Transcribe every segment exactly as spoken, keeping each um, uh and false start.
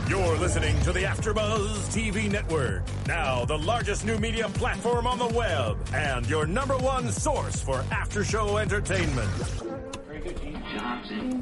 You're listening to the AfterBuzz T V Network, now the largest new media platform on the web, and your number one source for after-show entertainment. Very good, Gene Johnson.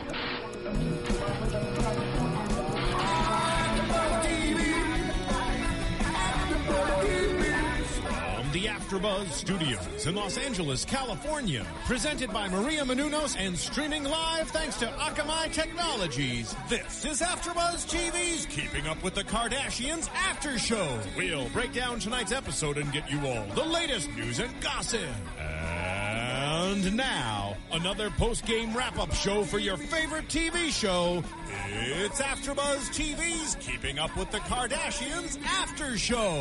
From the AfterBuzz Studios in Los Angeles, California, presented by Maria Menounos and streaming live thanks to Akamai Technologies. This is AfterBuzz T V's Keeping Up with the Kardashians After Show. We'll break down tonight's episode and get you all the latest news and gossip. And now, another post-game wrap-up show for your favorite T V show. It's AfterBuzz T V's Keeping Up with the Kardashians After Show.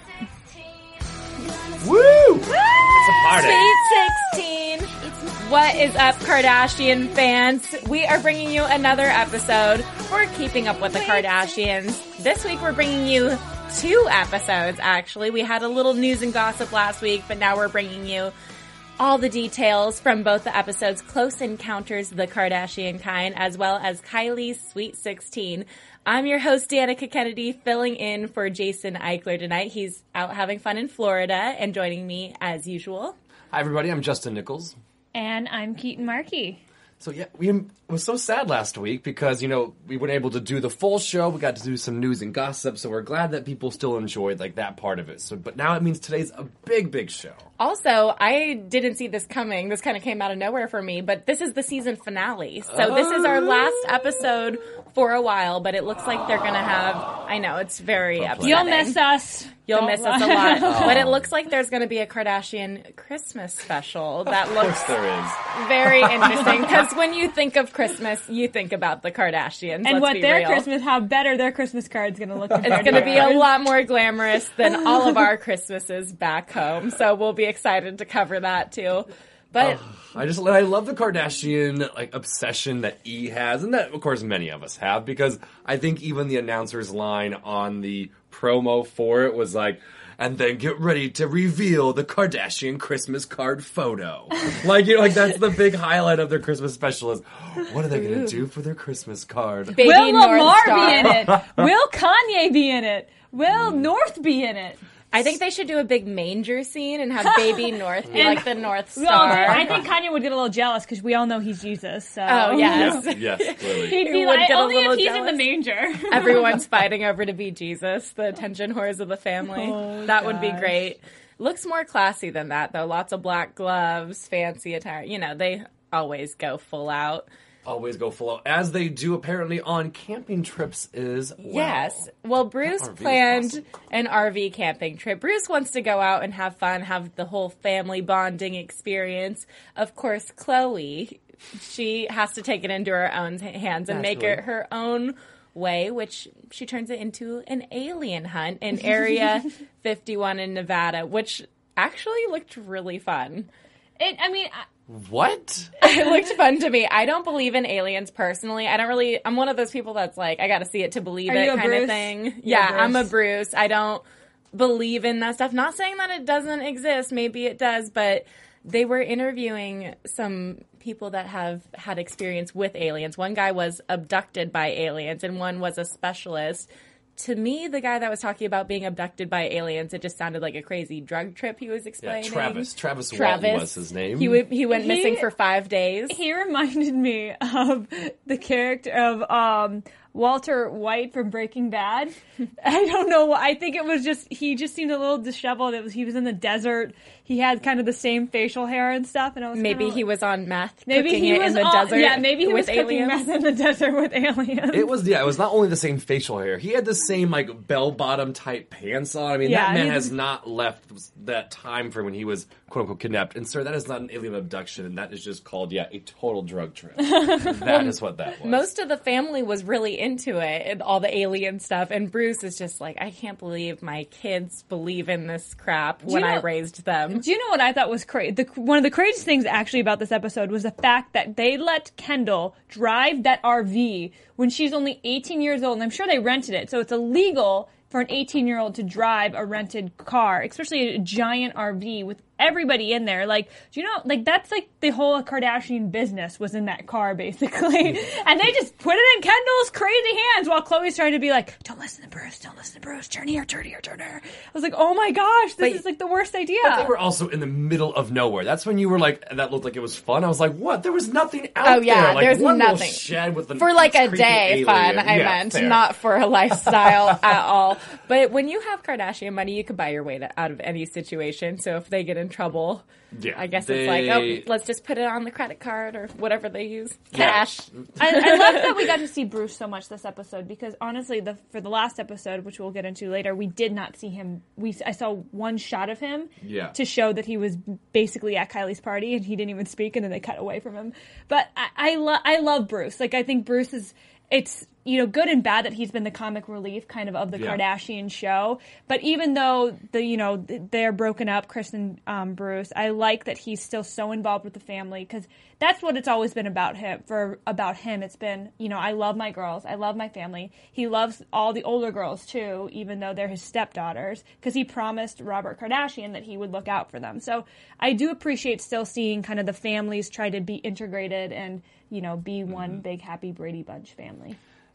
Woo! It's a party. Sweet sixteen. What is up, Kardashian fans? We are bringing you another episode for Keeping Up with the Kardashians. This week we're bringing you two episodes, actually. We had a little news and gossip last week, but now we're bringing you all the details from both the episodes Close Encounters of the Kardashian Kind, as well as Kylie's Sweet sixteen. I'm your host, Danica Kennedy, filling in for Jason Eichler tonight. He's out having fun in Florida, and joining me as usual. Hi, everybody. I'm Justin Nichols. And I'm Keaton Markey. So, yeah, we it was so sad last week because, you know, we weren't able to do the full show. We got to do some news and gossip, so we're glad that people still enjoyed, like, that part of it. So, but now it means today's a big, big show. Also, I didn't see this coming. This kind of came out of nowhere for me, but this is the season finale. So Oh. this is our last episode for a while, but it looks like they're going to have, I know, it's very upsetting. You'll miss us. You'll Don't miss lie. us a lot. Oh. But it looks like there's going to be a Kardashian Christmas special that Of looks course there is. very interesting. Because when you think of Christmas, you think about the Kardashians. And let's what be their real. Christmas, how better their Christmas card's going to look. It's going to be a lot more glamorous than all of our Christmases back home. So we'll be excited to cover that too. But I just I love the Kardashian like obsession that E has, and that of course many of us have, because I think even the announcer's line on the promo for it was like, and then get ready to reveal the Kardashian Christmas card photo. Like, you know, like that's the big highlight of their Christmas special is, what are they going to do for their Christmas card? Baby Will North Lamar Star. be in it? Will Kanye be in it? Will North be in it? I think they should do a big manger scene and have Baby North be like the North Star. Well, I think Kanye would get a little jealous because we all know he's Jesus. So. Oh, yes. Yes, yes, clearly. He'd He be would like, get a only little if he's jealous. in the manger. Everyone's fighting over to be Jesus, the attention whores of the family. Oh, that would be gosh. great. Looks more classy than that, though. Lots of black gloves, fancy attire. You know, they always go full out. Always go full out, as they do apparently on camping trips as well. Yes. Well, Bruce R V is planned awesome. an R V camping trip. Bruce wants to go out and have fun, have the whole family bonding experience. Of course, Chloe, she has to take it into her own hands and make it Naturally. her own way, which she turns it into an alien hunt in Area fifty-one in Nevada, which actually looked really fun. It, I mean, I- What? It looked fun to me. I don't believe in aliens personally. I don't really, I'm one of those people that's like, I got to see it to believe Are it you a kind Bruce? of thing. You're Yeah, a I'm a Bruce. Bruce. I don't believe in that stuff. Not saying that it doesn't exist. Maybe it does, but they were interviewing some people that have had experience with aliens. One guy was abducted by aliens and one was a specialist. To me, the guy that was talking about being abducted by aliens, it just sounded like a crazy drug trip he was Yeah, explaining. Travis. Travis, Travis Walton was his name. He, w- he went He- missing for five days. he reminded me of the character of um, Walter White from Breaking Bad. I don't know. I think it was just, he just seemed a little disheveled. It was, he was in the desert. He had kind of the same facial hair and stuff. And I was Maybe kinda he like- was on meth, maybe cooking he it was in the on- desert. Yeah, maybe he with was cooking aliens. meth in the desert with aliens. It was, yeah, it was not only the same facial hair. He had the same, like, bell-bottom type pants on. I mean, Yeah, that man he- has not left that time from when he was, quote-unquote, kidnapped. And, sir, that is not an alien abduction, and that is just called, yeah, a total drug trip. That is what that was. Most of the family was really into it, and all the alien stuff, and Bruce is just like, I can't believe my kids believe in this crap when you I know- raised them. Do you know what I thought was crazy? The, one of the craziest things actually about this episode was the fact that they let Kendall drive that R V when she's only eighteen years old, and I'm sure they rented it, so it's illegal for an eighteen-year-old to drive a rented car, especially a giant R V with everybody in there. Like, do you know, like, that's like the whole Kardashian business was in that car, basically. And they just put it in Kendall's crazy hands while Khloe's trying to be like, don't listen to Bruce, don't listen to Bruce, turn here, turn here, turn here. I was like, oh my gosh, this But- is like the worst idea. But they were also in the middle of nowhere. That's when you were like, that looked like it was fun. I was like, what? There was nothing out Oh, yeah, there. Like, there's one little nothing. shed with the For like a creepy day alien. fun, I Yeah, meant, fair. not for a lifestyle at all. But when you have Kardashian money, you can buy your way to, out of any situation. So if they get in trouble, Yeah, I guess they- it's like, oh, let's just put it on the credit card or whatever they use. Cash. I, I love that we got to see Bruce so much this episode because honestly, the for the last episode, which we'll get into later, we did not see him. We I saw one shot of him Yeah. to show that he was basically at Kylie's party and he didn't even speak, and then they cut away from him. But I I, lo- I love Bruce. Like I think Bruce is. It's, you know, good and bad that he's been the comic relief kind of of the Yeah. Kardashian show. But even though the, you know, they're broken up, Kris and um, Bruce, I like that he's still so involved with the family because that's what it's always been about him. For about him, it's been, you know, I love my girls, I love my family. He loves all the older girls too, even though they're his stepdaughters, because he promised Robert Kardashian that he would look out for them. So I do appreciate still seeing kind of the families try to be integrated and, you know, be one big happy Brady Bunch family.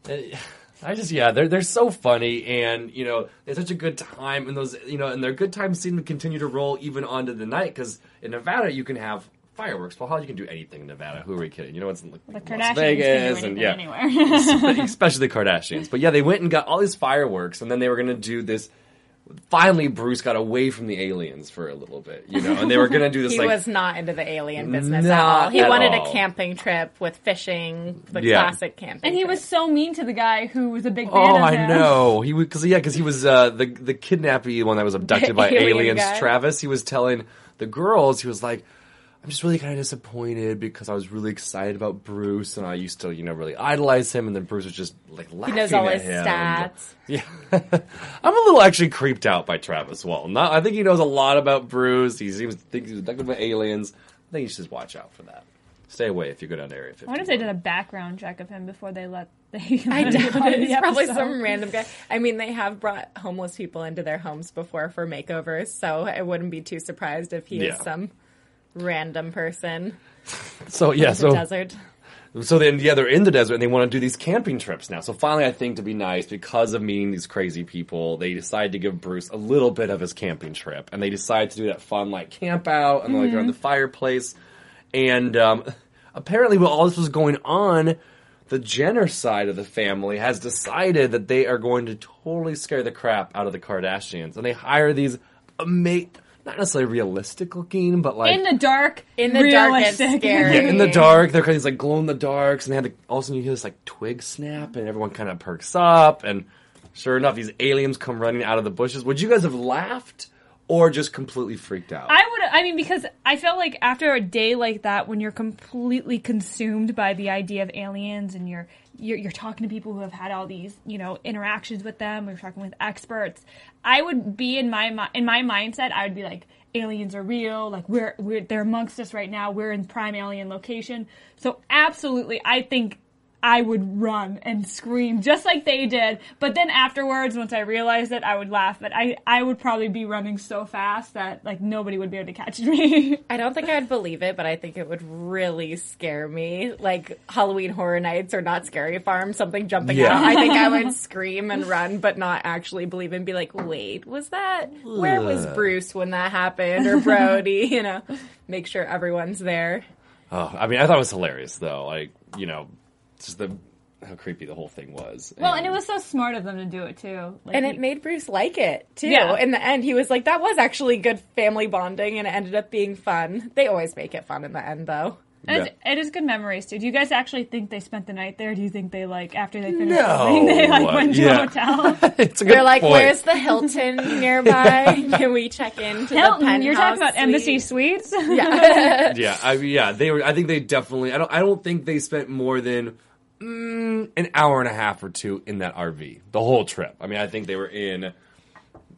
I just, yeah, they're they're so funny, and you know, it's such a good time, and those, you know, and their good times seem to continue to roll even onto the night because in Nevada you can have fireworks. Well, how you can do anything in Nevada? Who are we kidding? You know, it's in like, The Las Kardashians Vegas, can and do yeah, anything anywhere. especially the Kardashians. But yeah, they went and got all these fireworks, and then they were going to do this. Finally, Bruce got away from the aliens for a little bit, you know, and they were going to do this He like was not into the alien business at Not all. He at wanted all. a camping trip with fishing, the Yeah. classic camping. And he trip. was so mean to the guy who was a big fan Oh, of I him. know. He was because yeah, because he was uh, the the kidnappy one that was abducted by Alien aliens. guy. Travis. He was telling the girls. He was like, "I'm just really kind of disappointed because I was really excited about Bruce, and I used to, you know, really idolize him, and then Bruce was just like He laughing knows all at his him." stats. Yeah, I'm a little actually creeped out by Travis Walton. Not, I think he knows a lot about Bruce. He seems think he's abducted by aliens. I think you should just watch out for that. Stay away if you go down to Area fifty. I wonder if they did a background check of him before they let the. I doubt it. It's probably episode. some random guy. I mean, they have brought homeless people into their homes before for makeovers, so I wouldn't be too surprised if he Yeah. is some random person So yeah, in so the desert. So then, yeah, they're in the desert and they want to do these camping trips now. So finally, I think to be nice, because of meeting these crazy people, they decide to give Bruce a little bit of his camping trip. And they decide to do that fun, like, camp out and, like, around the fireplace. And um, apparently, while all this was going on, the Jenner side of the family has decided that they are going to totally scare the crap out of the Kardashians. And they hire these amazing, not necessarily realistic looking, but like... In the dark, In the dark, it's realistic. scary. Yeah, in the dark, they're kind of these, like glow in the darks, and they had the, all of a sudden you hear this like twig snap, and everyone kind of perks up, and sure enough, these aliens come running out of the bushes. Would you guys have laughed or just completely freaked out? I would. I mean, because I felt like after a day like that, when you're completely consumed by the idea of aliens, and you're you're, you're talking to people who have had all these, you know, interactions with them, or you're talking with experts, I would be in my mi- in my mindset. I would be like, aliens are real. Like we're we're they're amongst us right now. We're in prime alien location. So absolutely, I think I would run and scream just like they did. But then afterwards, once I realized it, I would laugh. But I, I would probably be running so fast that like nobody would be able to catch me. I don't think I'd believe it, but I think it would really scare me. Like Halloween Horror Nights or Not Scary Farm, something jumping Yeah. out. I think I would scream and run, but not actually believe it and be like, wait, was that, where was Ugh. Bruce when that happened? Or Brody, you know, make sure everyone's there. Oh, I mean, I thought it was hilarious, though. Like, you know, just the how creepy the whole thing was. Well, and it was so smart of them to do it too. Like, And he- it made Bruce like it, too. Yeah. In the end, he was like, that was actually good family bonding, and it ended up being fun. They always make it fun in the end, though. It is, Yeah. it is good memories too. Do you guys actually think they spent the night there? Do you think they like after they finished No. filming, they like went to Yeah. a hotel? it's a good They're like, point. where's the Hilton nearby? Can we check into the Hilton, penthouse you're talking about Embassy suite? Suites? Yeah. Yeah, I mean, yeah, they were. I think they definitely. I don't. I don't think they spent more than mm, an hour and a half or two in that R V the whole trip. I mean, I think they were in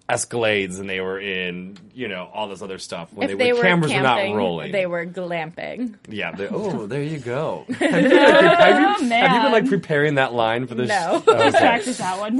Escalades and they were in, you know, all this other stuff when If they, they were, were cameras camping, were not rolling. they were glamping. Yeah. They, oh, there you go. Have you, been, like, have, you, Oh, man. have you been like preparing that line for this? No. Oh, okay. Practice that one.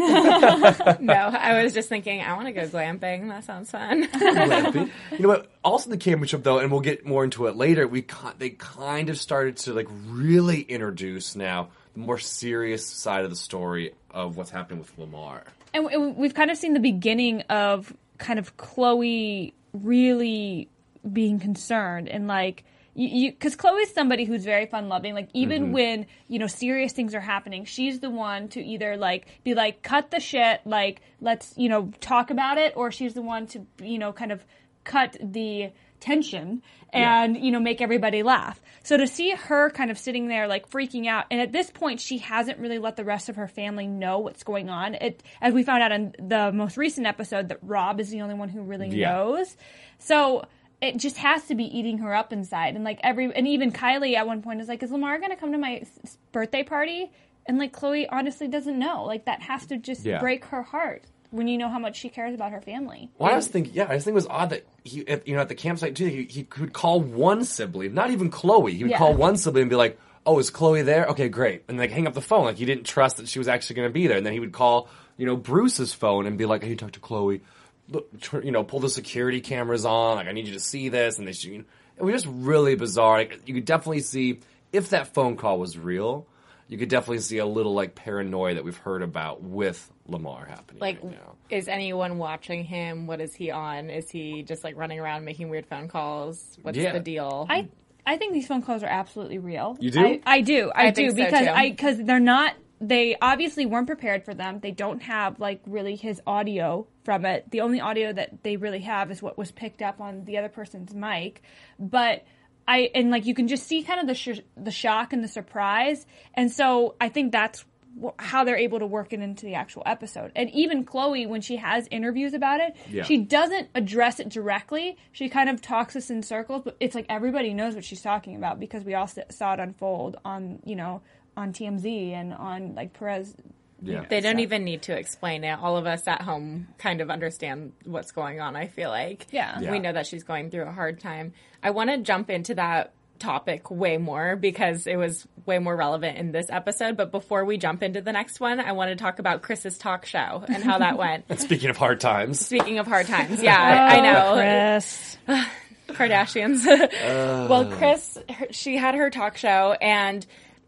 No, I was just thinking, I want to go glamping. That sounds fun. Glamping. You know what? Also, the camera trip though, and we'll get more into it later. We ki- they kind of started to like really introduce now the more serious side of the story of what's happening with Lamar. And w- we've kind of seen the beginning of kind of Chloe really being concerned and like, you, because Chloe's somebody who's very fun loving. Like even Mm-hmm. when, you know, serious things are happening, she's the one to either like be like, cut the shit, like let's, you know, talk about it, or she's the one to, you know, kind of cut the tension and, you know, make everybody laugh. So to see her kind of sitting there like freaking out, and at this point she hasn't really let the rest of her family know what's going on. It, as we found out in the most recent episode, that Rob is the only one who really Yeah. knows. So it just has to be eating her up inside. And like every, and even Kylie at one point is like, is Lamar going to come to my s- birthday party? And like Chloe honestly doesn't know. Like that has to just Yeah. break her heart when you know how much she cares about her family. Well, I was thinking, yeah, I just think it was odd that he, if, you know, at the campsite too, he, he could call one sibling, not even Chloe. He would Yeah. call one sibling and be like, "Oh, is Chloe there? Okay, great," and like hang up the phone. Like he didn't trust that she was actually going to be there. And then he would call, you know, Bruce's phone and be like, "Hey, talk to Chloe. Look, tr- you know, pull the security cameras on. Like I need you to see this." And they, should, you know, it was just really bizarre. Like, you could definitely see if that phone call was real. You could definitely see a little like paranoia that we've heard about with Lamar happening. Like, right now. is anyone watching him? What is he on? Is he just like running around making weird phone calls? What's Yeah. the deal? I I think these phone calls are absolutely real. You do? I, I do. I, I do think so, because too. I because they're not. They obviously weren't prepared for them. They don't have like really his audio from it. The only audio that they really have is what was picked up on the other person's mic. But I and like you can just see kind of the sh- the shock and the surprise. And so I think that's wh- how they're able to work it into the actual episode. And even Chloe, when she has interviews about it, Yeah. she doesn't address it directly. She kind of talks us in circles, but it's like everybody knows what she's talking about because we all s- saw it unfold on, you know, on T M Z and on like Perez. Yeah. They don't even need to explain it. All of us at home kind of understand what's going on, I feel like. Yeah. Yeah. We know that she's going through a hard time. I want to jump into that topic way more because it was way more relevant in this episode. But before we jump into the next one, I want to talk about Chris's talk show and how that went. Speaking of hard times. Speaking of hard times, yeah, I know. Chris. Kardashians. Well, Chris, her, she had her talk show, and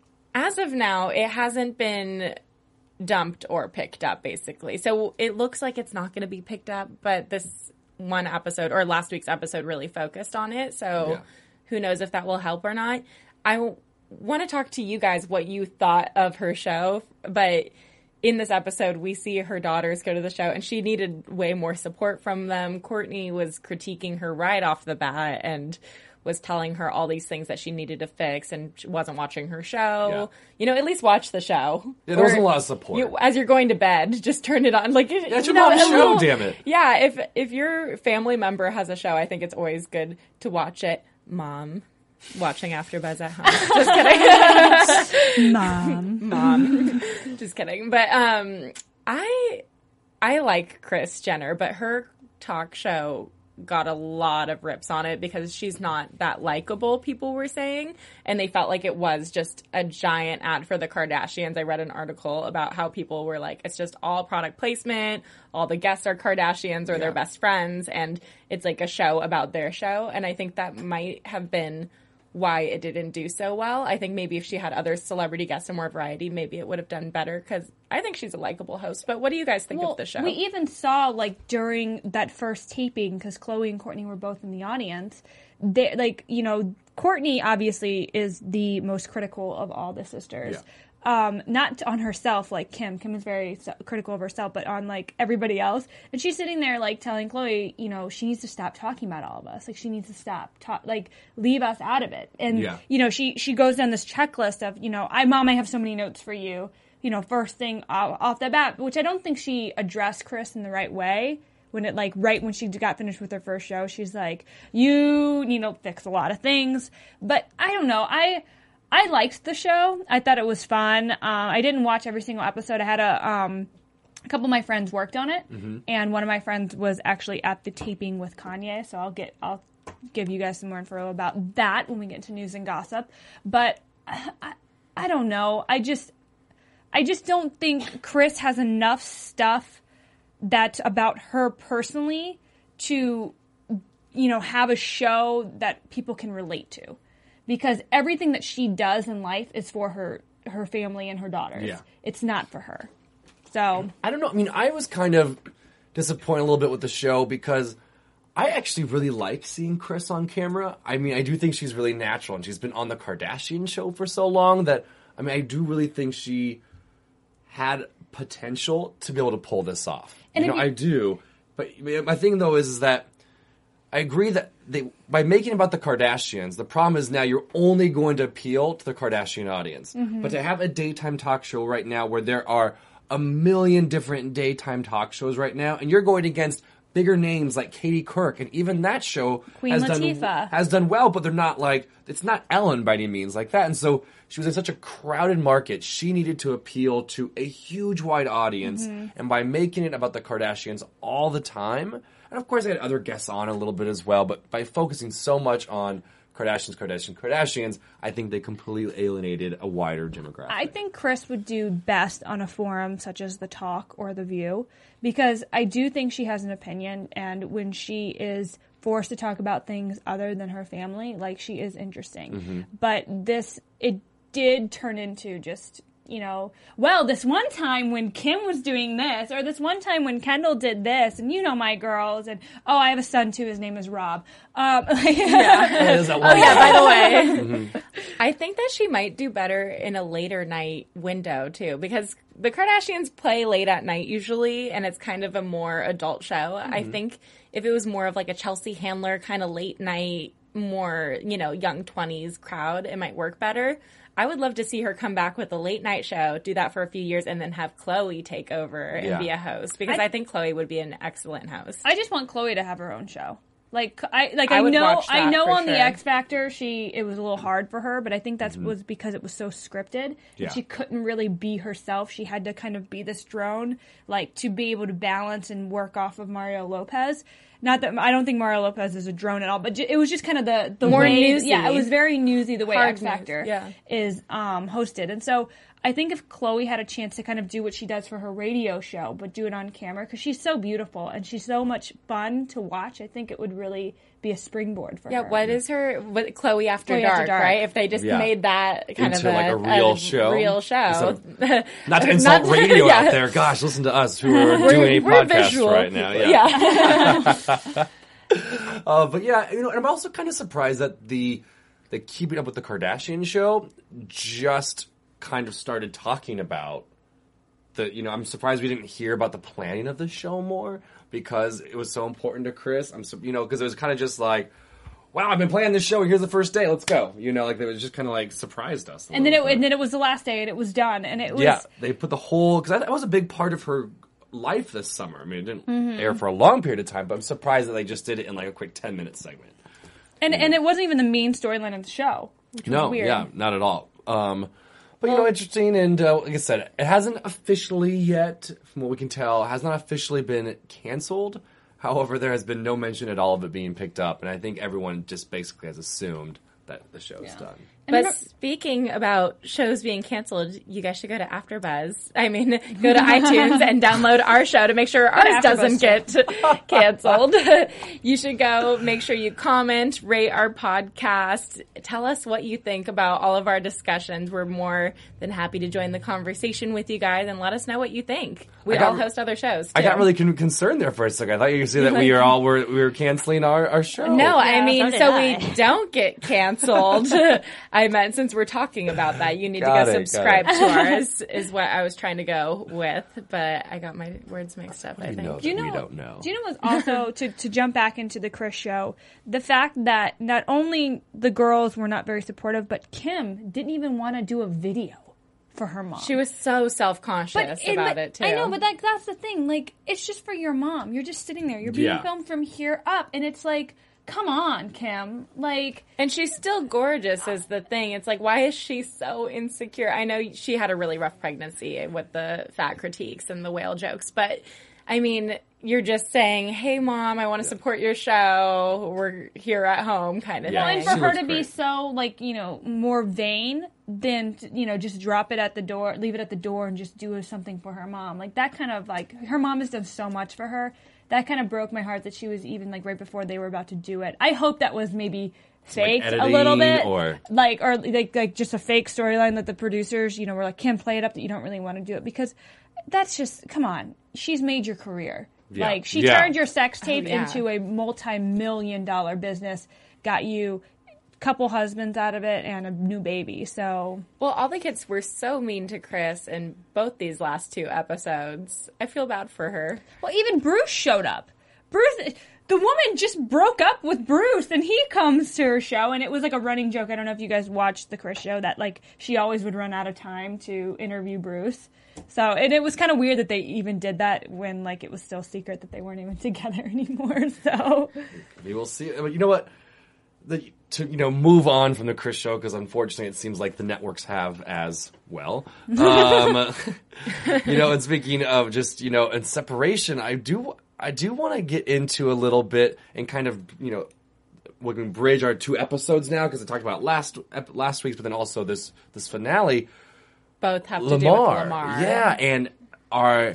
as of now, it hasn't been dumped or picked up, basically. So it looks like it's not going to be picked up, but this one episode, or last week's episode, really focused on it. So Yeah. who knows if that will help or not. I w- want to talk to you guys what you thought of her show, but in this episode, we see her daughters go to the show, and she needed way more support from them. Courtney was critiquing her right off the bat and was telling her all these things that she needed to fix, and she wasn't watching her show. Yeah. You know, at least watch the show. Yeah, there wasn't Or a lot of support. You, as you're going to bed, just turn it on. Like, Yeah, it's you your know, mom's a show, little- damn it. Yeah, if if your family member has a show, I think it's always good to watch it. Mom, watching AfterBuzz at home. Just kidding. Mom. Mom. Just kidding. But um I I like Kris Jenner, but her talk show got a lot of rips on it because she's not that likable, people were saying, and they felt like it was just a giant ad for the Kardashians. I read an article about how people were like, it's just all product placement, all the guests are Kardashians or Yeah. their best friends, and it's like a show about their show, and I think that might have been why it didn't do so well. I think maybe if she had other celebrity guests and more variety, maybe it would have done better because I think she's a likable host. But what do you guys think Well, of the show? we even saw like during that first taping, because Chloe and Courtney were both in the audience. They like you know Courtney obviously is the most critical of all the sisters. Yeah. Um, not on herself like Kim. Kim is very se- critical of herself, but on like everybody else. And she's sitting there like telling Chloe, you know, she needs to stop talking about all of us. Like she needs to stop, ta- like leave us out of it. And Yeah. you know, she she goes down this checklist of, you know, I mom, I have so many notes for you. You know, first thing off, off the bat, which I don't think she addressed Kris in the right way. When it like right when she got finished with her first show, she's like, you need to fix a lot of things. But I don't know, I. I liked the show. I thought it was fun. Uh, I didn't watch every single episode. I had a um, a couple of my friends worked on it, Mm-hmm. and one of my friends was actually at the taping with Kanye. So I'll get I'll give you guys some more info about that when we get into news and gossip. But I, I don't know. I just I just don't think Kris has enough stuff that's about her personally to, you know, have a show that people can relate to. Because everything that she does in life is for her her family and her daughters. Yeah. It's not for her. So I don't know. I mean, I was kind of disappointed a little bit with the show because I actually really like seeing Kris on camera. I mean, I do think she's really natural, and she's been on the Kardashian show for so long that, I mean, I do really think she had potential to be able to pull this off. And you know, if you- I do. But my thing, though, is, is that I agree that they, by making it about the Kardashians, the problem is now you're only going to appeal to the Kardashian audience. Mm-hmm. But to have a daytime talk show right now where there are a million different daytime talk shows right now, and you're going against bigger names like Katie Couric, and even that show Queen has Latifah. done has done well, but they're not like, it's not Ellen by any means like that. And so she was in such a crowded market, she needed to appeal to a huge wide audience, Mm-hmm. and by making it about the Kardashians all the time, and of course I had other guests on a little bit as well, but by focusing so much on Kardashians, Kardashians, Kardashians, I think they completely alienated a wider demographic. I think Kris would do best on a forum such as The Talk or The View, because I do think she has an opinion, and when she is forced to talk about things other than her family, like, she is interesting. Mm-hmm. But this, it did turn into just, you know, well, this one time when Kim was doing this, or this one time when Kendall did this, and you know my girls, and oh, I have a son too, his name is Rob. Um, Yeah, is that Oh one? yeah, by the way. I think that she might do better in a later night window too, because the Kardashians play late at night usually, and it's kind of a more adult show. I think if it was more of like a Chelsea Handler kind of late night, more, you know, young twenties crowd, it might work better. I would love to see her come back with a late night show, do that for a few years, and then have Khloe take over and Yeah. be a host, because I- I, think Khloe would be an excellent host. I just want Khloe to have her own show. Like I like I I, would know watch I that know for on the sure. X Factor she it was a little hard for her, but I think that was because it was so scripted. Yeah. And she couldn't really be herself. She had to kind of be this drone, like, to be able to balance and work off of Mario Lopez. Not that I don't think Mario Lopez is a drone at all, but ju- it was just kind of the the More way, newsy. yeah, it was very newsy the way Hard X Factor news, yeah. is um, hosted, and so I think if Khloe had a chance to kind of do what she does for her radio show, but do it on camera, because she's so beautiful and she's so much fun to watch, I think it would really be a springboard for Yeah, her. what is her what, Chloe After Chloe Dark, After Dark. right? If they just Yeah. made that kind Into of like a real show? real show. Not to insult Not- radio yeah. out there. Gosh, listen to us who are doing a We're podcast visual right now. people. Yeah. Uh, but yeah, you know, and I'm also kind of surprised that the the Keeping Up with the Kardashian show just kind of started talking about the, you know, I'm surprised we didn't hear about the planning of the show more, because it was so important to Kris. I'm, so, you know, because it was kind of just like, wow, I've been planning this show. Here's the first day. Let's go. You know, like, it was just kind of like surprised us. a and then it little bit. and then it was the last day and it was done and it was Yeah, they put the whole, because that was a big part of her life this summer. I mean, it didn't Mm-hmm. air for a long period of time, but I'm surprised that they just did it in like a quick ten minute segment. and and it wasn't even the main storyline of the show, which was No, weird. yeah, not at all. Um, but you know, interesting, and uh, like I said, it hasn't officially yet, from what we can tell, has not officially been canceled. However, there has been no mention at all of it being picked up, and I think everyone just basically has assumed that the show's done. But speaking about shows being canceled, you guys should go to AfterBuzz. I mean, go to iTunes and download our show to make sure ours AfterBuzz doesn't get canceled. You should go make sure you comment, rate our podcast, tell us what you think about all of our discussions. We're more than happy to join the conversation with you guys and let us know what you think. We I got- all host other shows, too. I got really con- concerned there for a second. I thought you were saying that we were all were we were canceling our, our show. No, I Yeah, mean, so did so I. we don't get canceled. I meant since we're talking about that, you need Got to go it, got subscribe it. to ours, is what I was trying to go with, but I got my words mixed up, I We think. know Do you that know, we don't know. Do you know what's also, to, to jump back into the Kris show, the fact that not only the girls were not very supportive, but Kim didn't even want to do a video for her mom. She was so self-conscious it- about but- it, too. I know, but that, that's the thing. Like, it's just for your mom. You're just sitting there. You're being Yeah. filmed from here up. And it's like, come on, Kim. Like, and she's still gorgeous is the thing. It's like, why is she so insecure? I know she had a really rough pregnancy with the fat critiques and the whale jokes, but I mean, you're just saying, hey, Mom, I want to support your show. We're here at home kind of Yeah. thing. and for She her looks to be great. so, like, you know, more vain than, you know, just drop it at the door, leave it at the door and just do something for her mom. Like, that kind of, like, her mom has done so much for her. That kind of broke my heart that she was even, like, right before they were about to do it. I hope that was maybe faked a editing little bit. or- Like, or, like, like just a fake storyline that the producers, you know, were like, Kim, play it up that you don't really want to do it. Because that's just, come on. She's made your career. Yeah. Like, she Yeah. turned your sex tape yeah. into a multi-million dollar business, got you a couple husbands out of it and a new baby. So, Well, all the kids were so mean to Chris in both these last two episodes. I feel bad for her. well, even Bruce showed up. Bruce, the woman just broke up with Bruce and he comes to her show and it was like a running joke. I don't know if you guys watched the Chris show that like she always would run out of time to interview Bruce. So, and it was kind of weird that they even did that when like it was still secret that they weren't even together anymore. So, We will see. But you know what? The, to you know, move on from the Chris show because unfortunately it seems like the networks have as well. Um, you know, and speaking of just you know, and separation, I do I do want to get into a little bit and kind of you know, we can bridge our two episodes now because I talked about last ep- last week's, but then also this this finale. Both have to Lamar. do with Lamar. Yeah, and our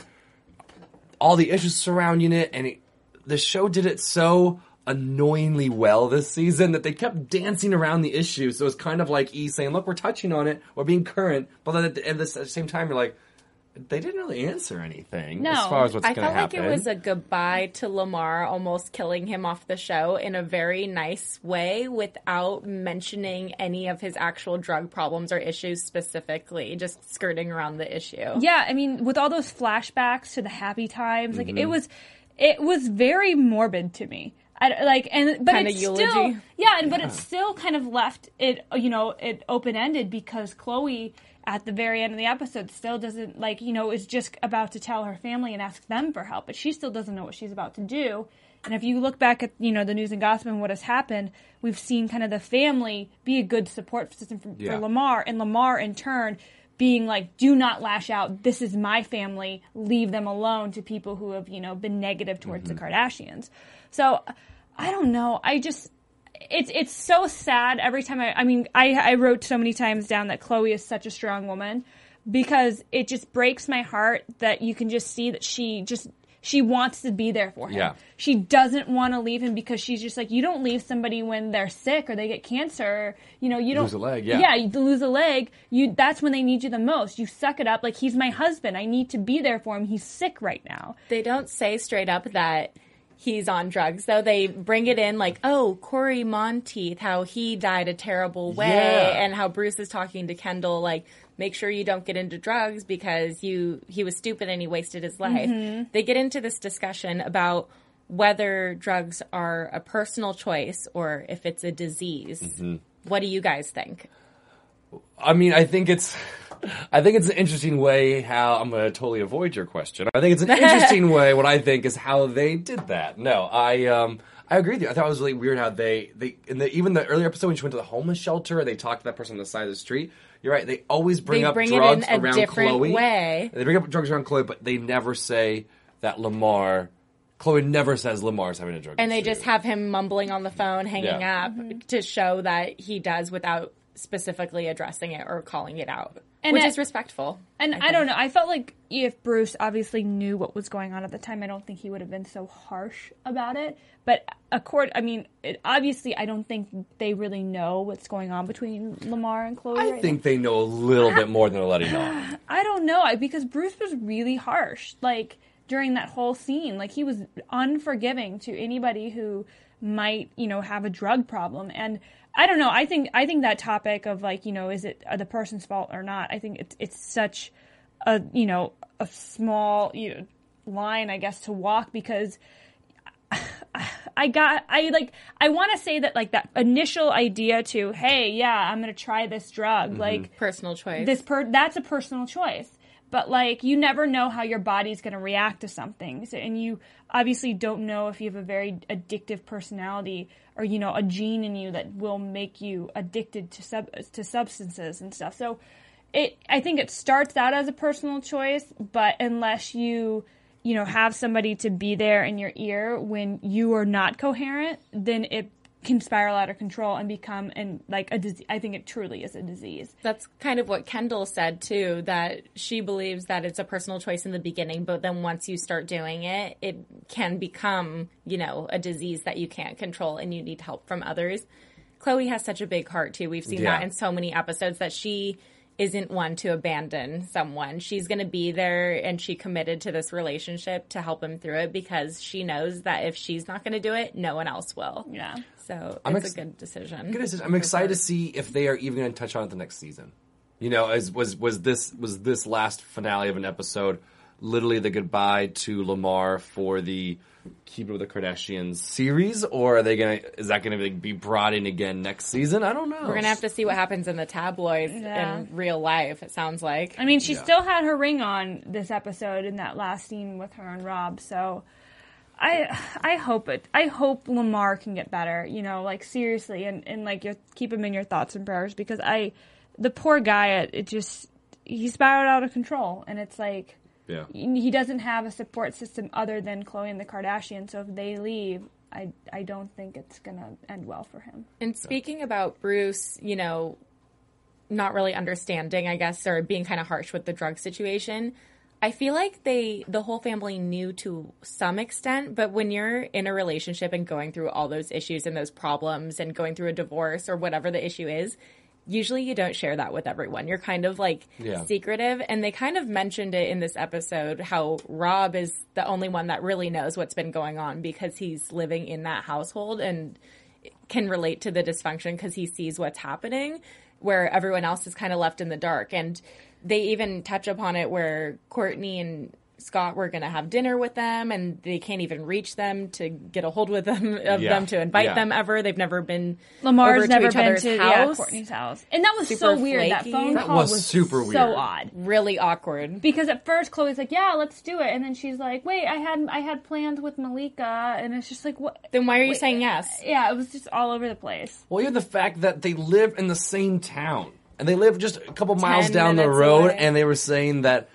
all the issues surrounding it, and it, the show did it so annoyingly well this season that they kept dancing around the issue. So it's kind of like E saying, "Look, we're touching on it, we're being current," but then at the, at the same time, you're like, they didn't really answer anything No. as far as what's I going to felt like happen. it was a goodbye to Lamar, almost killing him off the show in a very nice way without mentioning any of his actual drug problems or issues specifically, just skirting around the issue. yeah, I mean, with all those flashbacks to the happy times, like Mm-hmm. it was, it was very morbid to me. I, like and but Kinda it's eulogy? still yeah, and but it's still kind of left it you know it open ended because Chloe at the very end of the episode still doesn't like you know is just about to tell her family and ask them for help, but she still doesn't know what she's about to do. And if you look back at you know the news and gossip and what has happened, we've seen kind of the family be a good support system for, Yeah. for Lamar, and Lamar in turn being like, do not lash out. This is my family. Leave them alone to people who have, you know, been negative towards Mm-hmm. the Kardashians. So I don't know. I just, it's, it's so sad every time I, I mean, I, I wrote so many times down that Chloe is such a strong woman because it just breaks my heart that you can just see that she just, she wants to be there for him. Yeah. She doesn't want to leave him because she's just like, you don't leave somebody when they're sick or they get cancer. Or, you know, you don't Lose a leg, yeah. Yeah, you lose a leg. You that's when they need you the most. You suck it up. Like, he's my husband. I need to be there for him. He's sick right now. They don't say straight up that he's on drugs, though. They bring it in like, oh, Corey Monteith, how he died a terrible way, Yeah. and how Bruce is talking to Kendall, like, make sure you don't get into drugs because you he was stupid and he wasted his life. Mm-hmm. They get into this discussion about whether drugs are a personal choice or if it's a disease. Mm-hmm. What do you guys think? I mean, I think it's, I think it's an interesting way how I'm going to totally avoid your question. I think it's an interesting way. What I think is how they did that. No, I, um, I agree with you. I thought it was really weird how they, they, in the even the earlier episode when she went to the homeless shelter and they talked to that person on the side of the street. You're right. They always bring They up bring it drugs in a around different Chloe. way. They bring up drugs around Chloe, but they never say that Lamar. Chloe never says Lamar's having a drug And they issue. just have him mumbling on the phone, hanging Yeah. up to show that he does without specifically addressing it or calling it out, And which I- is respectful. And I, don't know. I felt like if Bruce obviously knew what was going on at the time, I don't think he would have been so harsh about it. But accord, I mean, it, obviously, I don't think they really know what's going on between Lamar and Chloe. I right think they know a little bit more than they're letting on. I don't know, I, because Bruce was really harsh, like, during that whole scene. Like, he was unforgiving to anybody who might, you know, have a drug problem. And I don't know, I think I think that topic of, like, you know, is it uh, the person's fault or not, I think it's, it's such a, you know, a small, you know, line, I guess, to walk, because I got, I like, I want to say that, like, that initial idea to, hey, yeah, I'm going to try this drug, like, Personal choice. this per that's a personal choice. but like you never know how your body's going to react to something. So, and you obviously don't know if you have a very addictive personality or, you know, a gene in you that will make you addicted to sub to substances and stuff. So it, I think it starts out as a personal choice, but unless you, you know, have somebody to be there in your ear when you are not coherent, then it can spiral out of control and become and like a disease. I think it truly is a disease. That's kind of what Kendall said too, that she believes that it's a personal choice in the beginning, but then once you start doing it, it can become, you know, a disease that you can't control and you need help from others. Chloe has such a big heart too. We've seen Yeah. that in so many episodes that she isn't one to abandon someone. She's going to be there, and she committed to this relationship to help him through it because she knows that if she's not going to do it, no one else will. Yeah. So I'm it's ex- a good decision. Good decision. I'm excited to see if they are even going to touch on it the next season. You know, as was was this was this last finale of an episode literally the goodbye to Lamar for the Keep It With the Kardashians series, or are they gonna? Is that going to be brought in again next season? I don't know. We're gonna have to see what happens in the tabloids Yeah. in real life. It sounds like. I mean, she Yeah. still had her ring on this episode in that last scene with her and Rob. So, I I hope it. I hope Lamar can get better. You know, like seriously, and and like you keep him in your thoughts and prayers because I, the poor guy, it, it just he spiraled out of control, and it's like. Yeah. He doesn't have a support system other than Khloe and the Kardashians. So if they leave, I I don't think it's gonna end well for him. And speaking about Bruce, you know, not really understanding, I guess, or being kind of harsh with the drug situation. I feel like they, the whole family knew to some extent, but when you're in a relationship and going through all those issues and those problems and going through a divorce or whatever the issue is, usually you don't share that with everyone. You're kind of like Yeah. secretive. And they kind of mentioned it in this episode, how Rob is the only one that really knows what's been going on because he's living in that household and can relate to the dysfunction because he sees what's happening, where everyone else is kind of left in the dark. And they even touch upon it where Courtney and Scott were going to have dinner with them, and they can't even reach them to get a hold with them of Yeah. them to invite Yeah. them ever. They've never been Lamar's over to never each been other's to yeah, house. Courtney's house, and that was Super so weird. That flaky. phone That call was was super so weird. odd. Really awkward. Because at first Chloe's like, "Yeah, let's do it," and then she's like, "Wait, I had I had plans with Malika," and it's just like, "What?" Then why are you Wait, saying yes? Yeah, it was just all over the place. Well, even the fact that they live in the same town and they live just a couple miles Ten down the minutes road, away. and they were saying that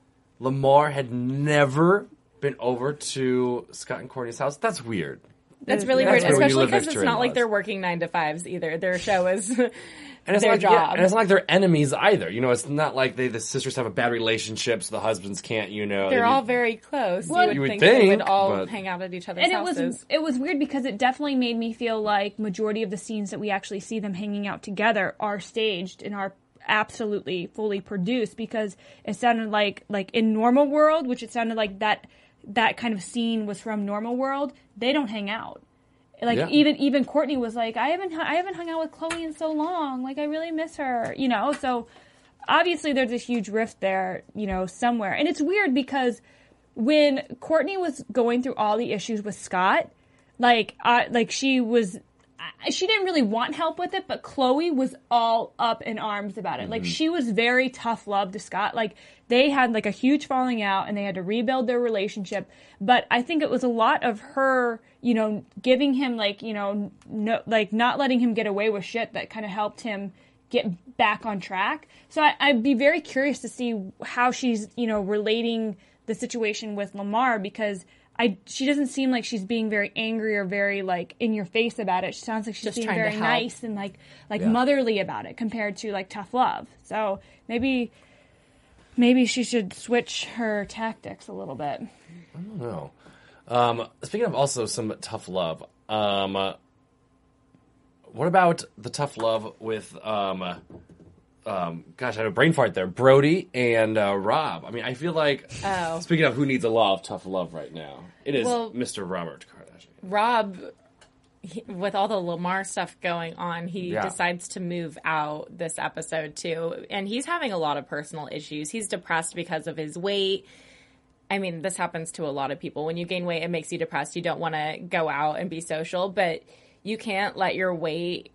Lamar had never been over to Scott and Courtney's house. That's weird. That's really That's weird, where you especially live because next it's to your not like in-laws. they're working nine to fives either. Their show is And it's their like, yeah, job. and it's not like they're enemies either. You know, it's not like they the sisters have a bad relationship, so the husbands can't. You know, They're they- all very close. Well, you would, You would think, they would think, all but- hang out at each other's And it houses. was it was weird because it definitely made me feel like majority of the scenes that we actually see them hanging out together are staged and are absolutely fully produced, because it sounded like like in Normal World, which it sounded like that that kind of scene was from Normal World, they don't hang out. Like Yeah. even even Courtney was like, I haven't I haven't hung out with Chloe in so long. Like I really miss her, you know. So obviously there's a huge rift there, you know, somewhere. And it's weird because when Courtney was going through all the issues with Scott, like uh, like she was I- she didn't really want help with it, but Chloe was all up in arms about it. Like she was very tough love to Scott. Like they had like a huge falling out and they had to rebuild their relationship. But I think it was a lot of her, you know, giving him like, you know, no, like not letting him get away with shit that kind of helped him get back on track. So I, I'd be very curious to see how she's, you know, relating the situation with Lamar, because I she doesn't seem like she's being very angry or very like in your face about it. She sounds like she's Just being trying to very help. nice and like like Yeah. motherly about it compared to like tough love. So maybe maybe she should switch her tactics a little bit. I don't know. Um, speaking of also some tough love, um, uh, what about the tough love with, um, uh, um, gosh, I had a brain fart there, Brody and uh, Rob? I mean, I feel like, Oh. speaking of who needs a lot of tough love right now, it is Well- Mister Robert Kardashian. Rob, he, with all the Lamar stuff going on, he Yeah. decides to move out this episode too. And he's having a lot of personal issues. He's depressed because of his weight. I mean, this happens to a lot of people. When you gain weight, it makes you depressed. You don't want to go out and be social, but you can't let your weight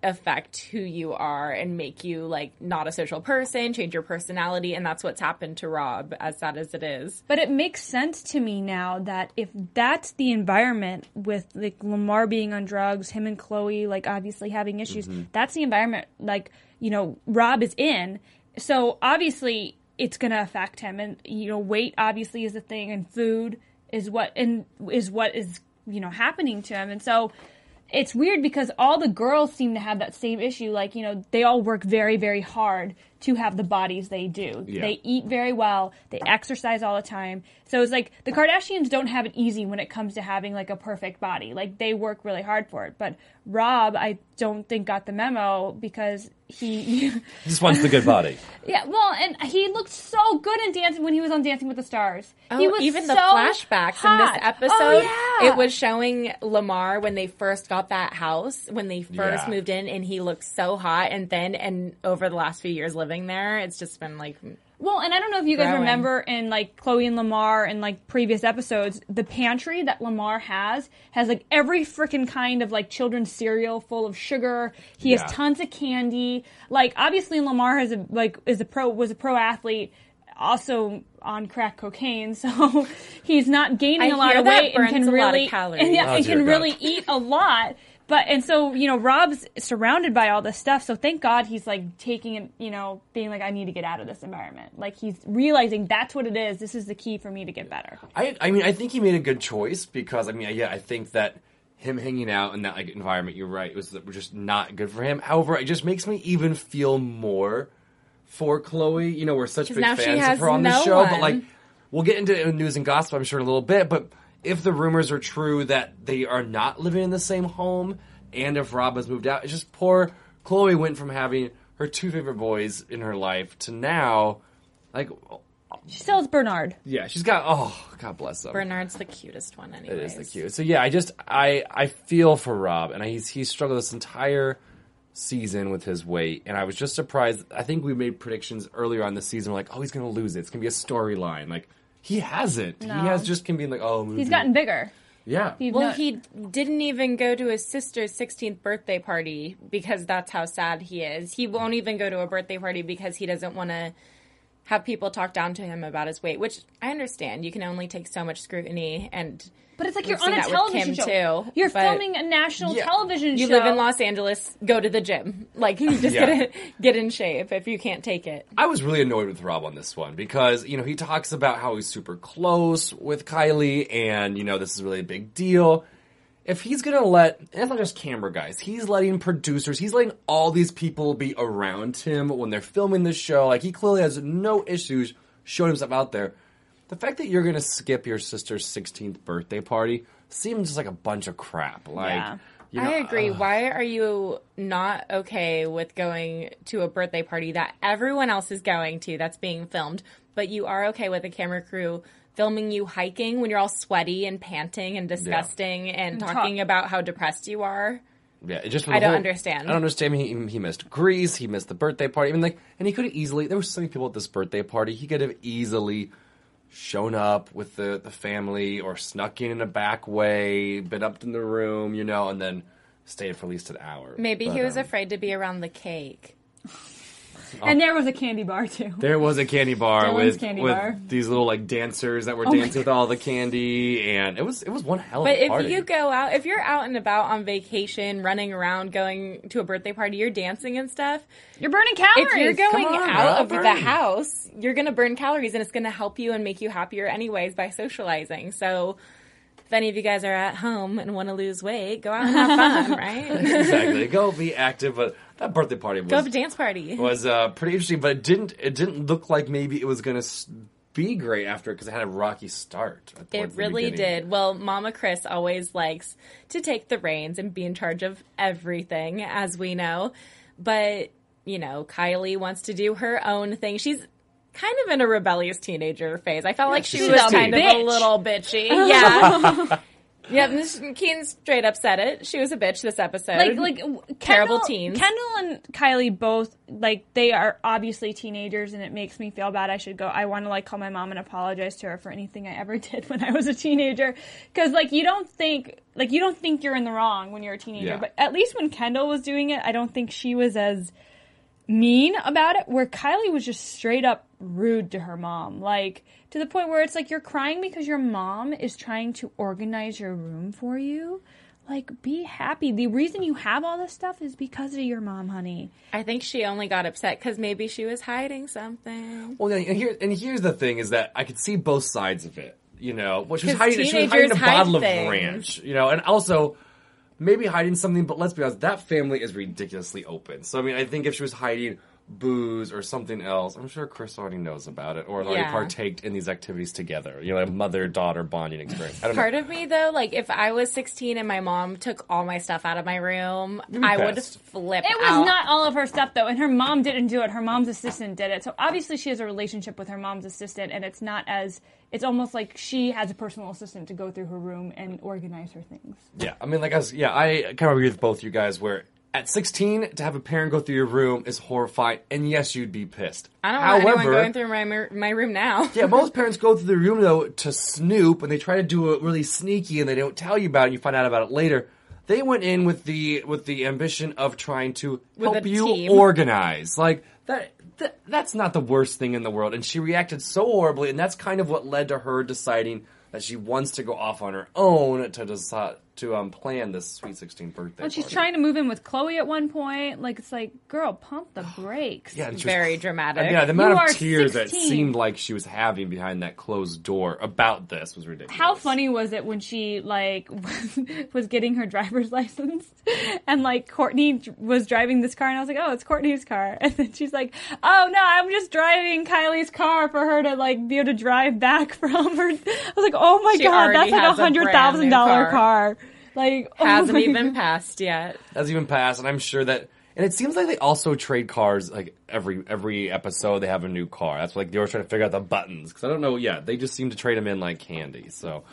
affect who you are and make you like not a social person, change your personality, and that's what's happened to Rob, as sad as it is. But it makes sense to me now that if that's the environment with like Lamar being on drugs, him and Chloe like obviously having issues, mm-hmm. that's the environment like, you know, Rob is in. So obviously it's going to affect him, and you know, weight obviously is a thing, and food is what and is what is, you know, happening to him. And so it's weird because all the girls seem to have that same issue. Like, you know, they all work very, very hard to have the bodies they do. Yeah. They eat very well. They exercise all the time. So it's like the Kardashians don't have it easy when it comes to having like a perfect body. Like they work really hard for it. But Rob, I don't think got the memo because he he just wants the good body. Yeah, well, and he looked so good in Dancing when he was on Dancing with the Stars. Oh, he was even so the flashbacks hot. in this episode, oh, yeah. it was showing Lamar when they first got that house, when they first Yeah. moved in, and he looked so hot. And then, and over the last few years living there, it's just been like... Well, and I don't know if you guys growing. remember in like Chloe and Lamar in like previous episodes, the pantry that Lamar has has like every freaking kind of like children's cereal full of sugar. He Yeah. has tons of candy. Like obviously Lamar has a like is a pro was a pro athlete, also on crack cocaine, so he's not gaining I a lot hear of that weight and burns can a lot of really calories. and, yeah, Oh, and dear can God. really eat a lot. But, and so, you know, Rob's surrounded by all this stuff, so thank God he's, like, taking it, you know, being like, I need to get out of this environment. Like, he's realizing that's what it is. This is the key for me to get better. I I mean, I think he made a good choice because, I mean, yeah, I think that him hanging out in that, like, environment, you're right, it was just not good for him. However, it just makes me even feel more for Chloe. You know, we're such big now she fans has of her on no the show, but, one. like, we'll get into news and gossip, I'm sure, in a little bit, but if the rumors are true that they are not living in the same home, and if Rob has moved out, it's just poor Chloe went from having her two favorite boys in her life to now, like... She still has Bernard. Yeah, she's got... Oh, God bless them. Bernard's the cutest one anyways. It is the cute. So, yeah, I just... I, I feel for Rob, and I, he's, he's struggled this entire season with his weight, and I was just surprised. I think we made predictions earlier on the season, like, oh, he's going to lose it. It's going to be a storyline. Like, he hasn't. No. He has just can be like, oh... He's gotten bigger. Yeah. He's Well, not- he didn't even go to his sister's sixteenth birthday party because that's how sad he is. He won't even go to a birthday party because he doesn't want to have people talk down to him about his weight, which I understand. You can only take so much scrutiny, and But it's like we've you're on seen a that with television Kim, show. too, You're but filming a national Yeah. television you show. live in Los Angeles, go to the gym. Like, you just Yeah. gotta get in shape if you can't take it. I was really annoyed with Rob on this one because, you know, he talks about how he's super close with Kylie and, you know, this is really a big deal. If he's going to let, and it's not just camera guys, he's letting producers, he's letting all these people be around him when they're filming the show. Like, he clearly has no issues showing himself out there. The fact that you're going to skip your sister's sixteenth birthday party seems just like a bunch of crap. Like, Yeah. you know, I agree. ugh. Why are you not okay with going to a birthday party that everyone else is going to that's being filmed, but you are okay with a camera crew filming you hiking when you're all sweaty and panting and disgusting and talk- talking about how depressed you are? Yeah, it just I don't understand. I don't understand. He he missed Greece. He missed the birthday party. I mean, like, and he could have easily. There were so many people at this birthday party. He could have easily shown up with the the family or snuck in in a back way, been up in the room, you know, and then stayed for at least an hour. Maybe But, he was um, afraid to be around the cake. And there was a candy bar, too. There was a candy bar Dylan's with candy with bar. these little like dancers that were Oh my dancing with all the candy, and it was it was one hell of But a if party. you go out, if you're out and about on vacation, running around, going to a birthday party, you're dancing and stuff. You're burning calories. If you're going Come on, out bro, of burn. the house, you're going to burn calories, and it's going to help you and make you happier anyways by socializing. So if any of you guys are at home and want to lose weight, go out and have fun, right? exactly go be active, but that birthday party was Go have a dance party. was uh, pretty interesting, but it didn't it didn't look like maybe it was going to be great after because it had a rocky start. It towards the really beginning. did. Well, Mama Chris always likes to take the reins and be in charge of everything, as we know. But, you know, Kylie wants to do her own thing. She's kind of in a rebellious teenager phase. I felt like she she's was a kind of a bitch. little bitchy. Yeah. Yeah, Miss Keen straight up said it. She was a bitch this episode. Like, like terrible Kendall, teens. Kendall and Kylie both, like, they are obviously teenagers, and it makes me feel bad. I should go. I want to like call my mom and apologize to her for anything I ever did when I was a teenager, because like you don't think, like you don't think you're in the wrong when you're a teenager, Yeah. but at least when Kendall was doing it, I don't think she was as mean about it. Where Kylie was just straight up rude to her mom, like to the point where it's like you're crying because your mom is trying to organize your room for you. Like, be happy. The reason you have all this stuff is because of your mom, honey. I think she only got upset because maybe she was hiding something. Well, and here and here's the thing: is that I could see both sides of it. You know, well, she was 'Cause hiding, she was hiding a teenagers hide bottle of things. ranch. You know, and also maybe hiding something. But let's be honest, that family is ridiculously open. So I mean, I think if she was hiding booze or something else, I'm sure Chris already knows about it or has already Yeah. partaked in these activities together. You know, a mother-daughter bonding experience. I don't Part know. of me, though, like, if I was sixteen and my mom took all my stuff out of my room, be I would pissed. flip It was out. not all of her stuff, though, and her mom didn't do it. Her mom's assistant did it. So obviously she has a relationship with her mom's assistant, and it's not as... It's almost like she has a personal assistant to go through her room and organize her things. Yeah, I mean, like I was, yeah, I kind of agree with both you guys. Where at sixteen, to have a parent go through your room is horrifying, and yes, you'd be pissed. I don't want However, anyone going through my mir- my room now. yeah, most parents go through the room though to snoop, and they try to do it really sneaky, and they don't tell you about it. And you find out about it later. They went in with the with the ambition of trying to With help a you team. organize. Like that, that, that's not the worst thing in the world. And she reacted so horribly, and that's kind of what led to her deciding that she wants to go off on her own to decide to um plan this sweet sixteen birthday. Well, she's party. trying to move in with Chloe at one point. Like, it's like, girl, pump the brakes. Yeah, and she was Very cr- dramatic. Yeah, the amount You of are tears that sixteen. seemed like she was having behind that closed door about this was ridiculous. How funny was it when she, like, was getting her driver's license and, like, Courtney was driving this car and I was like, oh, it's Courtney's car. And then she's like, oh, no, I'm just driving Kylie's car for her to, like, be able to drive back from her. I was like, oh, my She God, already that's like a has a one hundred thousand dollars brand new car. Like, oh Hasn't my even God. passed yet. That's even passed, and I'm sure that. And it seems like they also trade cars like every every episode. They have a new car. That's like they were trying to figure out the buttons because I don't know. Yeah, they just seem to trade them in like candy. So.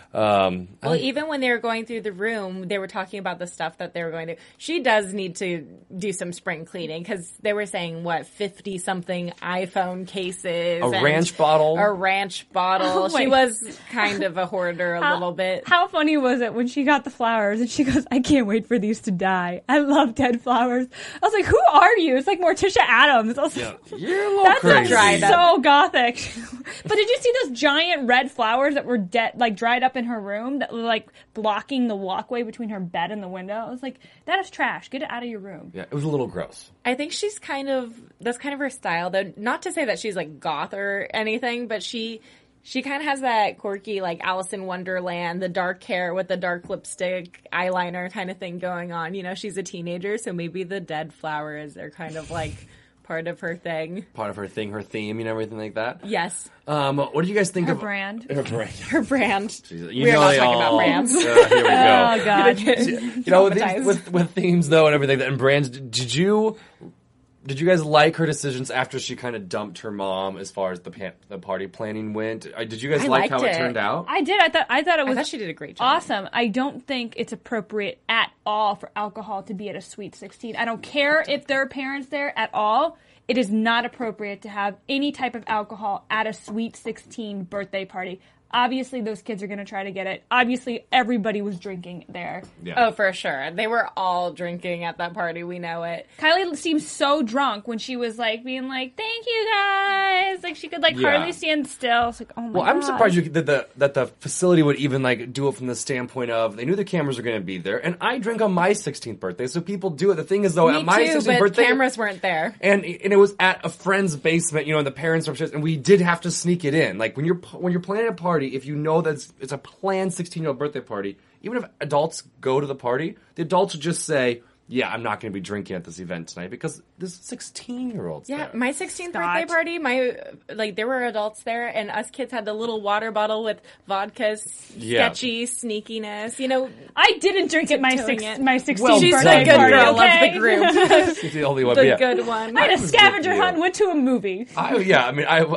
Um, I Well, think- even when they were going through the room, they were talking about the stuff that they were going to. She does need to do some spring cleaning because they were saying what fifty something iPhone cases, A and ranch bottle? a ranch bottle. she Wait. was kind of a hoarder a How- little bit. How funny was it when she got the flowers and she goes, I can't wait for these to die. I love dead flowers. I was like, who are you? It's like Morticia Adams. I was yeah, like, you're a little That's crazy. dried up. so gothic. But did you see those giant red flowers that were dead, like dried up in her room that were like blocking the walkway between her bed and the window? I was like, that is trash. Get it out of your room. Yeah, it was a little gross. I think she's kind of that's kind of her style, though. Not to say that she's like goth or anything, but she she kind of has that quirky like Alice in Wonderland, the dark hair with the dark lipstick, eyeliner kind of thing going on. You know, she's a teenager, so maybe the dead flowers are kind of like part of her thing. Part of her thing, her theme, and everything like that. Yes, Um, what do you guys think Her of brand. Her brand. her brand. You We're know not they talking all- about brands. Uh, here we go. Oh, God. You know, with, these, Traumatized. with with themes though and everything and brands, did you did you guys like her decisions after she kind of dumped her mom as far as the pa- the party planning went? Uh, Did you guys I like how liked it it. turned out? I did. I thought. I thought it I was. thought she did a great job. Awesome. I don't think it's appropriate at all for alcohol to be at a sweet sixteen. I don't care if there are parents there at all. It is not appropriate to have any type of alcohol at a sweet sixteen birthday party. Obviously, those kids are going to try to get it. Obviously, everybody was drinking there. Yeah. Oh, for sure. They were all drinking at that party. We know it. Kylie seemed so drunk when she was like being like, "Thank you guys." Like she could like Yeah. hardly stand still. It's like, oh my Well, god. I'm surprised you, that the that the facility would even like do it from the standpoint of they knew the cameras were going to be there, and I drink on my sixteenth birthday, so people do it. The thing is, though, Me at my too, sixteenth but birthday, cameras weren't there. and and it was at a friend's basement, you know, and the parents were upstairs, and we did have to sneak it in. Like when you're when you're planning a party, if you know that it's, it's a planned sixteen year old birthday party, even if adults go to the party, the adults would just say, "Yeah, I'm not going to be drinking at this event tonight because this sixteen year olds." Yeah, there. my sixteenth Stop. birthday party, my like there were adults there, and us kids had the little water bottle with vodka, Yeah. sketchy sneakiness. You know, I didn't drink at my Tiptoeing six, it. my sixteenth Well, she's birthday the good party. girl okay? of the group, It's the only one. the but yeah. good one. I had a was scavenger with you. hunt, went to a movie. I, yeah, I mean, I,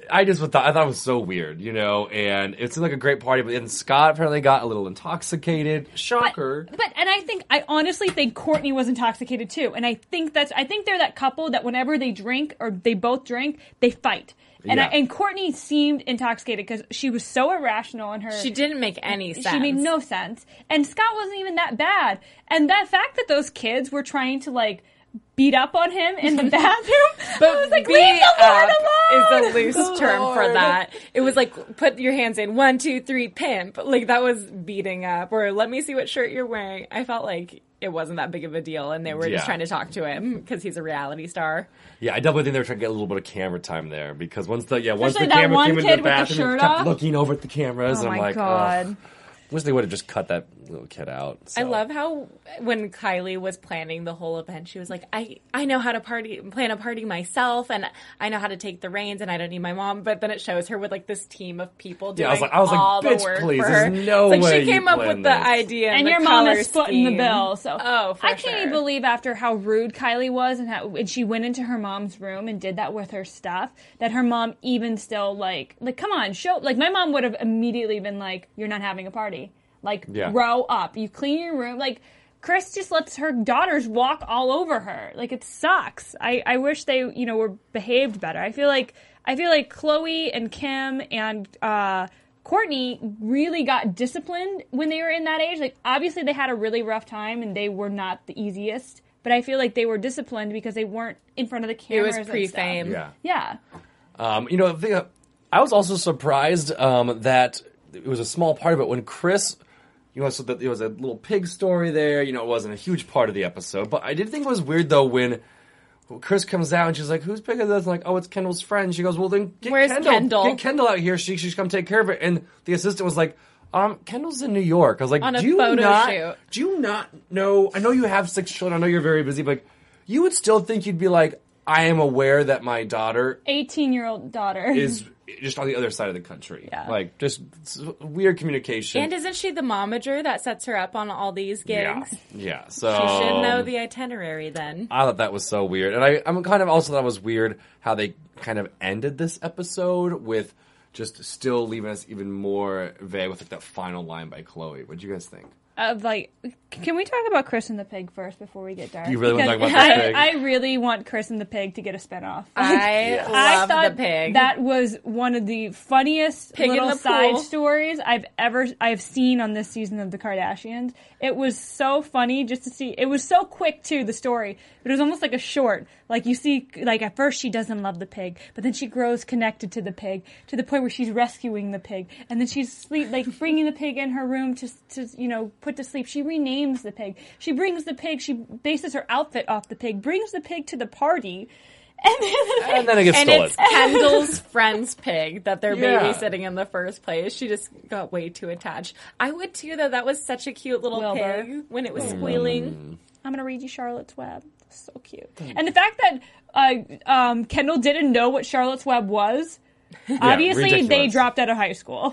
I just thought I thought it was so weird, you know, and it seemed like a great party, but then Scott apparently got a little intoxicated. Shocker. But, but and I think I honestly think Courtney was intoxicated too, and I think that's I think they're that couple that whenever they drink or they both drink, they fight. And Yeah. I, and Courtney seemed intoxicated because she was so irrational in her. She didn't make any sense. She made no sense, and Scott wasn't even that bad. And that fact that those kids were trying to like beat up on him in the bathroom, But I was like, beat leave the Lord up alone. is a loose term for that. It was like, put your hands in, one, two, three, pimp. Like, that was beating up. Or, let me see what shirt you're wearing. I felt like it wasn't that big of a deal, and they were Yeah. just trying to talk to him because he's a reality star. Yeah, I definitely think they were trying to get a little bit of camera time there because once the yeah once Especially the that camera one came into kid the with the bathroom, shirt it kept off. looking over at the cameras, Oh and I'm my like, God. ugh. Wish they would have just cut that little kid out. I so. love how when Kylie was planning the whole event, she was like, I, I know how to party, plan a party myself, and I know how to take the reins, and I don't need my mom. But then it shows her with like this team of people doing Yeah, I was like- I was like, all the "Bitch, work please, for there's her. no It's like way she came you up with planned the this. idea and, And the your mom color is footing the scheme. bill. So Oh, for I can't sure. even believe after how rude Kylie was and how and she went into her mom's room and did that with her stuff that her mom even still like like come on show like my mom would have immediately been like, you're not having a party, like Yeah. grow up, you clean your room. Like Chris just lets her daughters walk all over her. Like it sucks. I I wish they you know were behaved better. I feel like I feel like Chloe and Kim and uh Courtney really got disciplined when they were in that age. Like, obviously they had a really rough time and they were not the easiest, but I feel like they were disciplined because they weren't in front of the It cameras. was and pre-fame. stuff. Yeah. Yeah. Um, you know, the thing, I was also surprised um, that it was a small part of it when Chris, you know, so that there was a little pig story there. You know, it wasn't a huge part of the episode, but I did think it was weird though when Chris comes out and she's like, "Whose pig is this?" I'm like, "Oh, it's Kendall's friend." She goes, "Well, then get Where's Kendall, Kendall? Get Kendall out here. She should come take care of it." And the assistant was like, "Um, Kendall's in New York." I was like, On a "Do you photo not? shoot. Do you not know? I know you have six children. I know you're very busy, but like, you would still think you'd be like, I am aware that my daughter eighteen-year-old daughter. is just on the other side of the country. Yeah. Like, just s- weird communication. And isn't she the momager that sets her up on all these yeah, gigs? yeah. So She should know the itinerary then. I thought that was so weird, and I, I'm kind of also thought it was weird how they kind of ended this episode with just still leaving us even more vague with like that final line by Chloe. What do you guys think? Of like, can we talk about Chris and the pig first before we get dark? You really wanna Because talk about the I, pig? I really want Chris and the pig to get a spinoff. I Yeah. I love thought the pig. that was one of the funniest Pig in little the side pool. stories I've ever I've seen on this season of The Kardashians. It was so funny just to see. It was so quick too, the story, but it was almost like a short. Like you see, like at first she doesn't love the pig, but then she grows connected to the pig to the point where she's rescuing the pig, and then she's sleep like bringing the pig in her room to to you know put to sleep. She renames the pig. She brings the pig. She bases her outfit off the pig. Brings the pig to the party. And then, the pig, And then it gets And stolen. it's Kendall's friend's pig that they're Yeah. babysitting in the first place. She just got way too attached. I would too, though. That was such a cute little Wilbur. pig when it was squealing. I'm gonna read you Charlotte's Web. So cute. And the fact that uh, um, Kendall didn't know what Charlotte's Web was, obviously they ridiculous. dropped out of high school.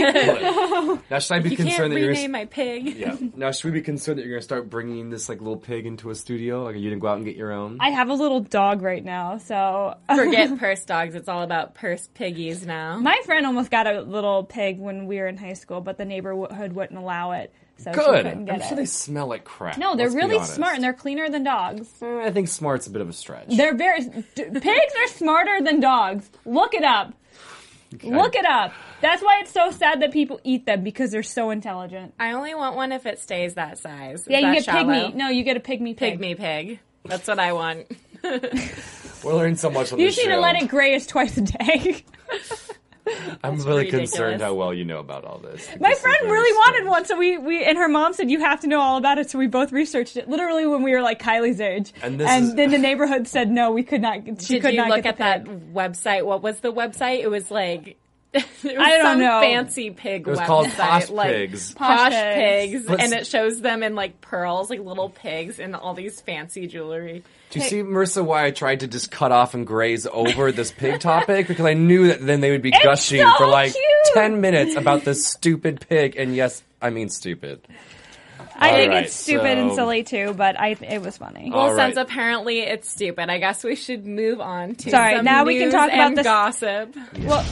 Yeah. Now should I be You can't concerned that you're rename my pig. yeah. Now should we be concerned that you're gonna start bringing this like little pig into a studio? Like you didn't go out and get your own? I have a little dog right now, so Forget purse dogs. It's all about purse piggies now. my friend almost got a little pig when we were in high school, but the neighborhood wouldn't allow it, so she Good. couldn't get I'm sure it. they smell like crap. No, they're let's be really honest. smart and they're cleaner than dogs. Eh, I think smart's a bit of a stretch. They're very d- pigs are smarter than dogs. Look it up. Look it up. That's why it's so sad that people eat them because they're so intelligent. I only want one if it stays that size. Is Yeah, you that get shallow? pygmy. No, you get a pygmy pig. Pygmy pig. That's what I want. We're learning so much on You this just need show. to let it graze twice a day. I'm really ridiculous. concerned how well you know about all this. My This is friend very really wanted strange. one, so we, we and her mom said you have to know all about it, so we both researched it. Literally when we were like Kylie's age, And this is- then the neighborhood said no, we could not. She Did could you not look get at the that pig. website? What was the website? It was like it was I don't some know. fancy pig It was website. called Posh like, Pigs. Posh, Posh pigs, Pigs. But- and it shows them in like pearls, like little pigs, and all these fancy jewelry. Do you see, Marissa, why I tried to just cut off and graze over this pig topic? Because I knew that then they would be gushing so for like cute! ten minutes about this stupid pig. And yes, I mean stupid. I All think right, it's stupid and so- silly too, but I it was funny. All Well, right. since apparently it's stupid, I guess we should move on to Sorry, some now we can news talk about and this- gossip. Well,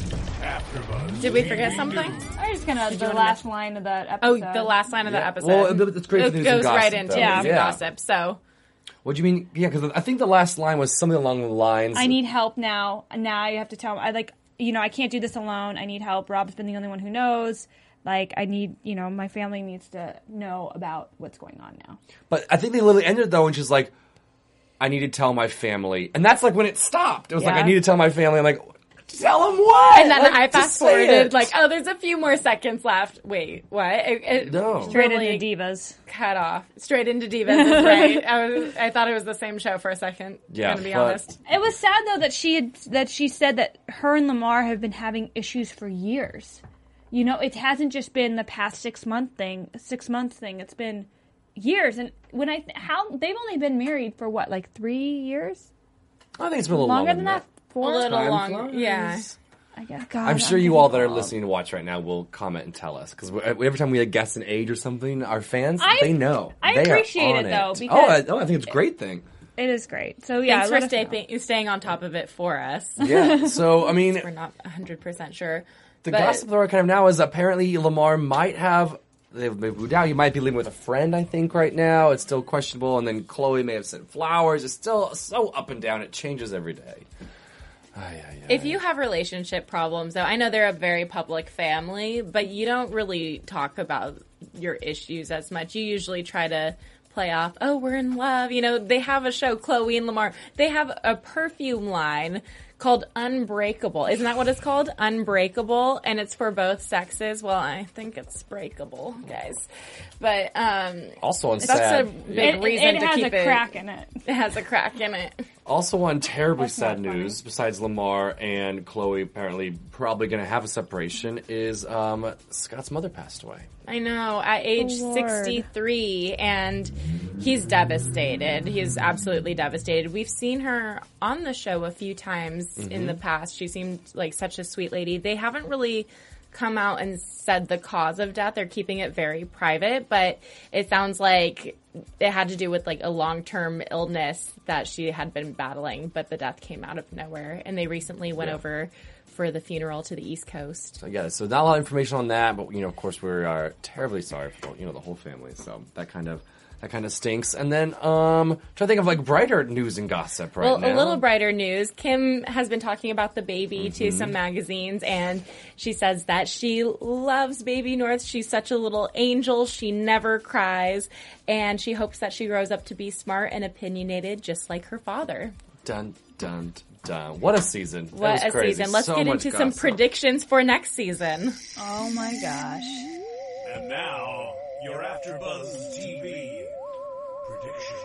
Did we forget something? I'm just gonna the wanna last line of that Oh, episode. the last line of the Yeah. episode. Well, it- it's great It for news and goes right gossip, into though. news and Yeah. gossip. So, What do you mean? Yeah, because I think the last line was something along the lines. I need help now. Now you have to tell me. I like, you know, I can't do this alone. I need help. Rob's been the only one who knows. Like, I need, you know, my family needs to know about what's going on now. But I think they literally ended though, and she's like, "I need to tell my family," and that's like when it stopped. It was like, Yeah. "I need to tell my family." I'm like, "Tell them what?" and then Like, I just fast say forwarded, it. like, oh, there's a few more seconds left. Wait, what? It, it No. Straight really into divas. cut off. Straight into Divas is right. I, was, I thought it was the same show for a second. Yeah, to be but- honest. It was sad though that she had that she said that her and Lamar have been having issues for years. You know, it hasn't just been the past six month thing, six months thing. It's been years. And when I th- how they've only been married for what, like three years, I think it's been a little longer longer than that. A Four. little Time longer. flies. Yeah. I guess. God, I'm sure I'm you all that are getting old. listening to watch right now will comment and tell us because every time we guess an age or something, our fans I- they know. I They are appreciate on it, though, Oh, because- I, oh, I think it's a great thing. It is great. So yeah, Thanks let for us know. staying, staying on top of it for us. Yeah. So I mean, We're not one hundred percent sure. the but- gossip story kind of now is apparently Lamar might have. They've moved out. He might be living with a friend, I think, right now. It's still questionable. And then Chloe may have sent flowers. It's still so up and down. It changes every day. Ay, ay, ay. If you have relationship problems, though, I know they're a very public family, but you don't really talk about your issues as much. You usually try to play off, oh, we're in love. You know, they have a show, Chloe and Lamar. They have a perfume line called Unbreakable. Isn't that what it's called? Unbreakable. And it's for both sexes. Well, I think it's breakable, guys. But um, Also on that's sad, a big It, it, reason it to has keep a it. crack in it. It has a crack in it. also on terribly That's sad not funny. news, besides Lamar and Chloe apparently probably going to have a separation, is um, Scott's mother passed away. I know, at age Oh, Lord. sixty-three, and he's devastated. He's absolutely devastated. We've seen her on the show a few times Mm-hmm. in the past. She seemed like such a sweet lady. They haven't really come out and said the cause of death. They're keeping it very private, but it sounds like it had to do with like a long-term illness that she had been battling, but the death came out of nowhere. And they recently went Yeah. over for the funeral to the East Coast. So yeah, so not a lot of information on that, but you know, of course, we are terribly sorry for you know the whole family. So that kind of that kind of stinks. And then um, try to think of like brighter news and gossip right Well, now. a little brighter news. Kim has been talking about the baby to Mm-hmm. some magazines, and she says that she loves baby North. She's such a little angel. She never cries, and she hopes that she grows up to be smart and opinionated, just like her father. Dun dun dun! What a season! That What was a crazy. season. Let's So get much into some gossip. predictions for next season. Oh my gosh. And now, your AfterBuzz T V predictions.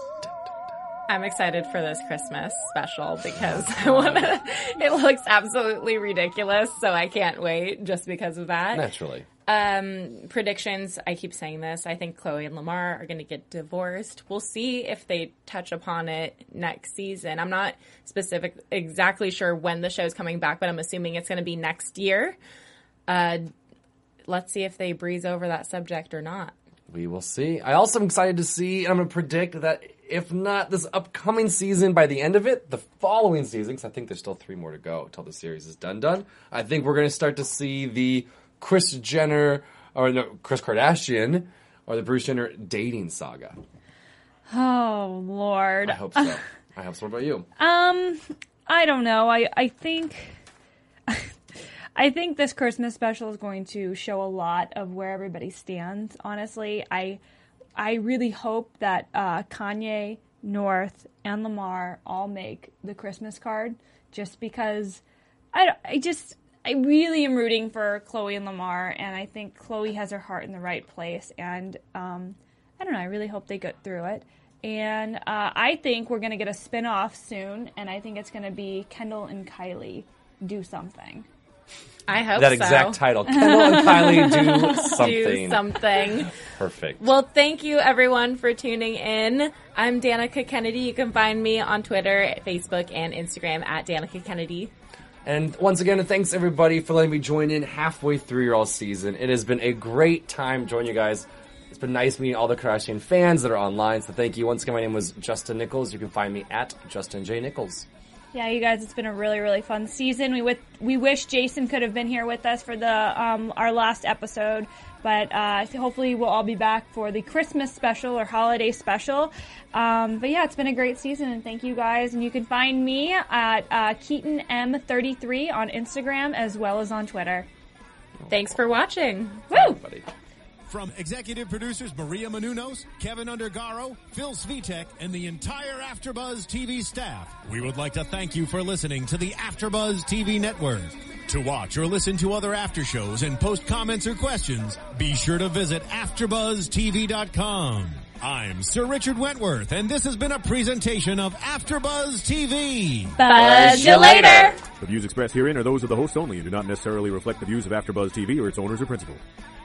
I'm excited for this Christmas special because I wanna, it looks absolutely ridiculous, so I can't wait just because of that. Naturally. Um, predictions, I keep saying this. I think Chloe and Lamar are going to get divorced. We'll see if they touch upon it next season. I'm not specific, exactly sure when the show's coming back, but I'm assuming it's going to be next year. Uh, let's see if they breeze over that subject or not. We will see. I also am excited to see, and I'm going to predict that if not this upcoming season, by the end of it, the following season, because I think there's still three more to go until the series is done done, I think we're going to start to see the Kris Jenner, or no, Kris Kardashian, or the Bruce Jenner dating saga. Oh Lord. I hope so. I hope so. What about you? Um, I don't know. I I think I think this Christmas special is going to show a lot of where everybody stands. Honestly, I I really hope that uh, Kanye, North, and Lamar all make the Christmas card, just because I I just I really am rooting for Chloe and Lamar, and I think Chloe has her heart in the right place, and um, I don't know. I really hope they get through it. And uh, I think we're going to get a spin-off soon, and I think it's going to be Kendall and Kylie do something. I hope That so. exact title. Kendall and Kylie do Do something. something. Perfect. Well, thank you everyone for tuning in. I'm Danica Kennedy. You can find me on Twitter, Facebook, and Instagram at Danica Kennedy. And once again, thanks everybody for letting me join in halfway through your all season. It has been a great time joining you guys it's been nice meeting all the Kardashian fans that are online. So thank you once again. My name was Justin Nichols. You can find me at Justin J Nichols. Yeah, you guys, it's been a really, really fun season. We with we wish Jason could have been here with us for the um, our last episode, but uh, hopefully we'll all be back for the Christmas special or holiday special. Um, but yeah, it's been a great season, and thank you guys. And you can find me at uh, Keaton M thirty-three on Instagram as well as on Twitter. Thanks for watching. Woo! Everybody. From executive producers Maria Menounos, Kevin Undergaro, Phil Svitek, and the entire AfterBuzz T V staff, we would like to thank you for listening to the AfterBuzz T V network. To watch or listen to other after shows and post comments or questions, be sure to visit after buzz T V dot com. I'm Sir Richard Wentworth, and this has been a presentation of AfterBuzz T V. Buzz you later. The views expressed herein are those of the hosts only and do not necessarily reflect the views of AfterBuzz T V or its owners or principals.